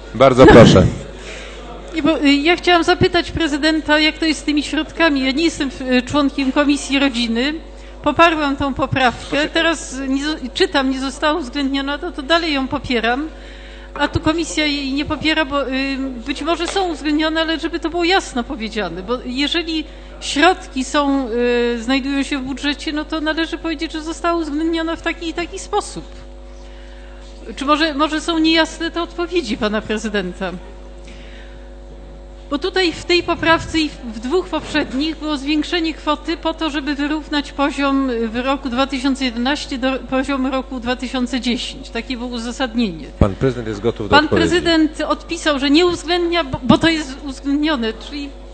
Bardzo proszę. Ja chciałam zapytać prezydenta, jak to jest z tymi środkami. Ja nie jestem członkiem Komisji Rodziny. Poparłam tą poprawkę. Teraz czytam, nie została uwzględniona, to dalej ją popieram. A tu komisja jej nie popiera, bo być może są uwzględnione, ale żeby to było jasno powiedziane. Bo jeżeli środki znajdują się w budżecie, no to należy powiedzieć, że została uwzględniona w taki i taki sposób. Czy może są niejasne te odpowiedzi pana prezydenta? Bo tutaj w tej poprawce i w dwóch poprzednich było zwiększenie kwoty po to, żeby wyrównać poziom w roku 2011 do poziomu roku 2010. Takie było uzasadnienie. Pan prezydent jest gotów do odpowiedzi. Pan prezydent odpisał, że nie uwzględnia, bo to jest uwzględnione, czyli